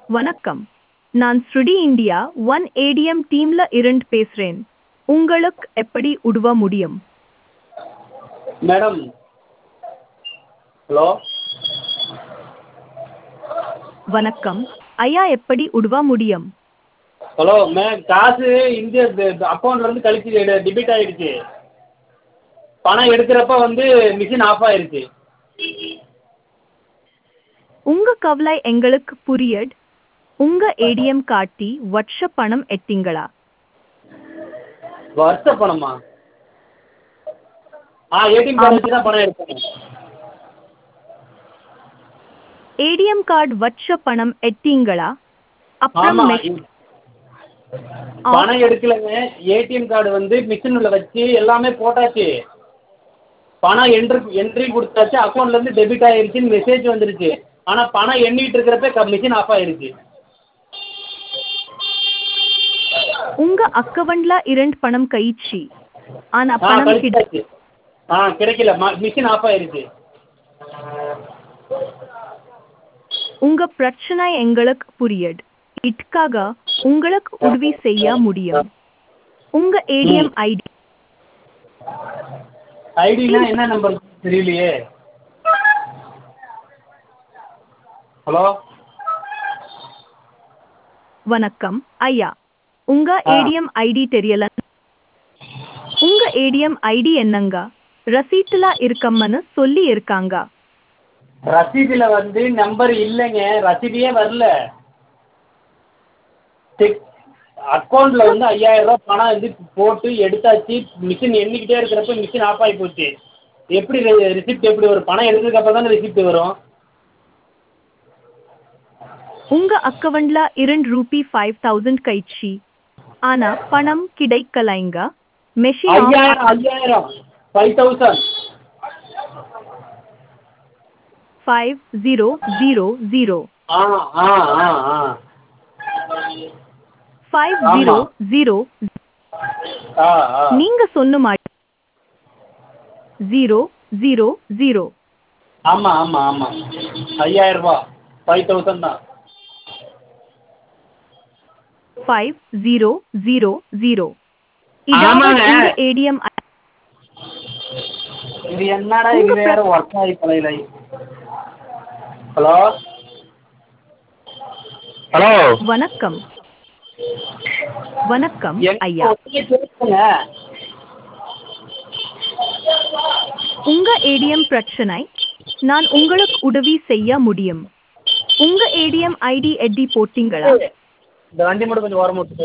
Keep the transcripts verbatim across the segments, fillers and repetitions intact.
வணக்கம். நான் ஸ்ருடி India one ATM டீம்ல இருந்து பேசுறேன். உங்களுக்கு எப்படி உதவ முடியும்? மேடம் ஹலோ வணக்கம். ஐயா எப்படி உதவ முடியும்? ஹலோ மே காசு இந்த அக்கௌண்ட்லேருந்து கழிச்சு டெபிட் ஆகிடுச்சு. பணம் எடுக்கிறப்ப வந்து மிஷின் ஆஃப் ஆகிடுச்சு. உங்க கவலை எங்களுக்கு புரியுது. உங்க ஏடிஎம் காட்டி வருஷ பணம் எட்டிங்களா? வருஷ பணமா? ஆ ஏடிஎம் கார்டு வச்சு தான் பணம் எடுக்கணும். ஏடிஎம் கார்டு வருஷ பணம் எட்டிங்களா? அப்புறம் ஆமாம், மெஷ்- பணம் எடுக்கலைங்க. ஏடிஎம் கார்டு வந்து மிஷினில் வச்சு எல்லாமே போட்டாச்சு. பணம் என்ட்ரி என்ட்ரி கொடுத்தாச்சு. அக்கௌண்ட்லேருந்து டெபிட் ஆகிடுச்சின்னு மெசேஜ் வந்துருச்சு. ஆனால் பணம் எண்ணிட்டு இருக்கிறப்ப மிஷின் ஆஃப் ஆகிடுச்சு. உங்க அக்கவுண்ட்ல இருந்து பணம் கழிச்சு ஆனா ஆ பணம் கிட கழிச்சாச்சு. ஆ கிடைக்கல. மிஷின் ஆஃப் ஆகிடுச்சு. உங்க பிரச்சனை எங்களுக்கு புரியுது. இதுக்காக உங்களுக்கு உதவி செய்ய முடியும். உங்க ஏடிஎம் ஐடி ஐடினா என்ன நம்பர் தெரியலையே. ஹலோ வணக்கம் ஐயா. உங்க ஆ ஏடிஎம் ஐடி தெரியல. உங்க ஏடிஎம் ஐடி என்னங்க? ரசீட்டுல இருக்கம்மன்னு சொல்லி இருக்காங்க. ரசீதில் வந்து நம்பர் இல்லைங்க. ரசீதியே வரல. செக் அக்கௌண்ட்டில் வந்து ஐயாயிரம் ரூபா பணம் வந்து போட்டு எடுத்தாச்சு. மிஷின் எண்ணிக்கிட்டே இருக்கிறப்ப மிஷின் ஆஃப் ஆகி போச்சு. எப்படி ரிசிப்ட் எப்படி வரும்? பணம் எடுத்ததுக்கப்புறம் தானே ரிசிப்ட் வரும். உங்க அக்கவுண்ட்ல இருந்து ரூபி ஃபைவ் தௌசண்ட் கழிச்சு ஆனா பணம் கிடைக்கலைங்க. மெஷின் ஆஃப் ஐயாயிரம் ஐயாயிரம் five thousand five zero zero zero ஆ ஆ ஆ ஆ ஃபைவ் ஜீரோ ஆமாம். ஜீரோ ஆ ஆ நீங்க சொன்ன மாதிரி ஜீரோ ஜீரோ ஜீரோ ஆமாம் ஆமாம் ஆமாம். ஐயாயிரம் ரூபா ஃபைவ் தௌசண்ட் தான். ஃபைவ் ஜீரோ ஜீரோ ஜீரோ இதாவது ஆமாங்க. உங்க ஏடிஎம் இது என்னடா உங்க இது வேற பிர- ஒர்க் ஆகி பழையில. ஹலோ ஹலோ வணக்கம் வணக்கம் என்ன ஐயா. ஒன்றுமே கேட்குங்க. உங்க ஏடிஎம் பிரச்சனை நான் உங்களுக்கு உதவி செய்ய முடியும். உங்க ஏடிஎம் ஐடி எட்டி போட்டீங்களா? இந்த வண்டி மட்டும் கொஞ்சம் ஓரம் விட்டுட்டு.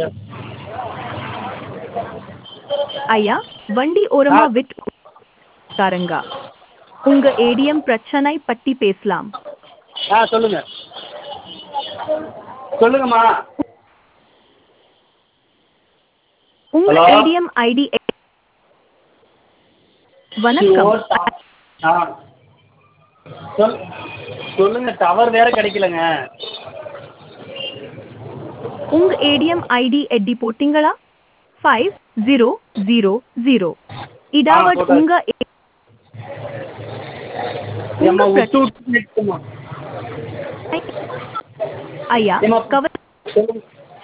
ஐயா வண்டி ஆ ஓரமா விட்டு உட்காருங்க. உங்க ஏடிஎம் பிரச்சனை பத்தி பேசலாம். ஆ சொல்லுங்க சொல்லுங்கம்மா. உங்க ஹலோ ஏடிஎம் ஐடி வணக்கம் ஐயோ, டா- ஆ சொல் சொல்லுங்க. டவர் வேற கிடைக்கலங்க. உங்க ஏடிஎம் ஐடி எட்டி போட்டீங்களா? ஃபைவ் ஜீரோ ஜீரோ ஜீரோ ஆ இதாவது போட்டாச்சு. உங்க ஏ- உங்க ஏம்மா விட்டு பிரச்சனை விட்டு நிற்குமா? ஐயா ஏம்மா கவலை சொல்லுங்க.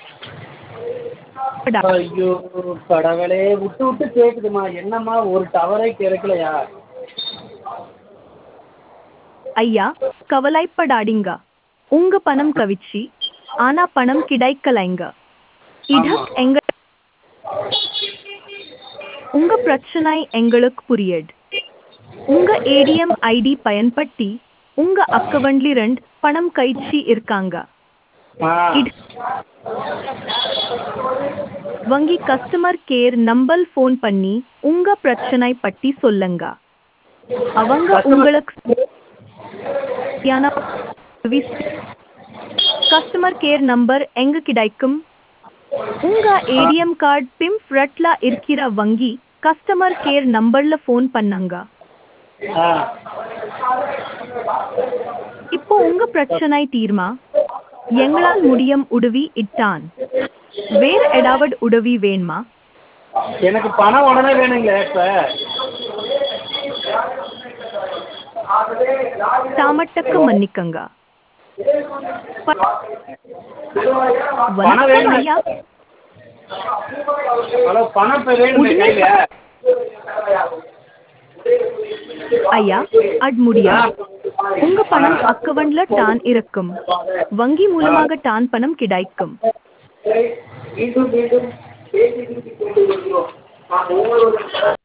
ஐயோ கடவுளே, விட்டு விட்டு கேட்குதுமா. என்னம்மா ஒரு டவரே கிடைக்கலையா? ஐயா கவலைப்படாதீங்க. உங்க பணம் கவிச்சி ஆனா பணம் கிடைக்கலைங்க. ஆமா. இதக் எங்க உங்க பிரச்சனை எங்களுக்கு புரியுது. உங்க ஏடிஎம் ஐடி பயன்படுத்தி உங்க அக்கவுண்ட்ல இருந்து பணம் கழிச்சு இருக்காங்க. ஆ இது வங்கி கஸ்டமர் கேர் நம்பர் ஃபோன் பண்ணி உங்க பிரச்சனை பத்தி சொல்லுங்க. அவங்க உங்களுக்கு சரியான உதவி செய்- கஸ்டமர் கேர் நம்பர் எங்க கிடைக்கும்? உங்க ஏடிஎம் கார்டு பிம் ஃப்ரட்ல இருக்கிற வங்கி கஸ்டமர் கேர் நம்பர்ல ஃபோன் பண்ணாங்க. ஆ இப்போ உங்க பிரச்சனை தீர்மா? எங்களால் முடியும் உதவி இட்டான். வேற ஏதாவது உதவி வேணுமா? எனக்கு பணம் உடனே வேணுங்களே இப்ப. தாமட்டக்கு மன்னிக்கங்க. பணம் வணக்கம் வேணுமே. ஐயா. ஹலோ, பணம் இப்போ வேணுமே உடனே கையில். ஐயா அட் முடியாது. உங்க பணம் அக்கவுண்ட்ல டான் இருக்கும். வங்கி மூலமாக டான் பணம் கிடைக்கும். மீண்டும் மீண்டும் பேசி கொண்டு வருகிறோம். நான் ஒவ்வொரு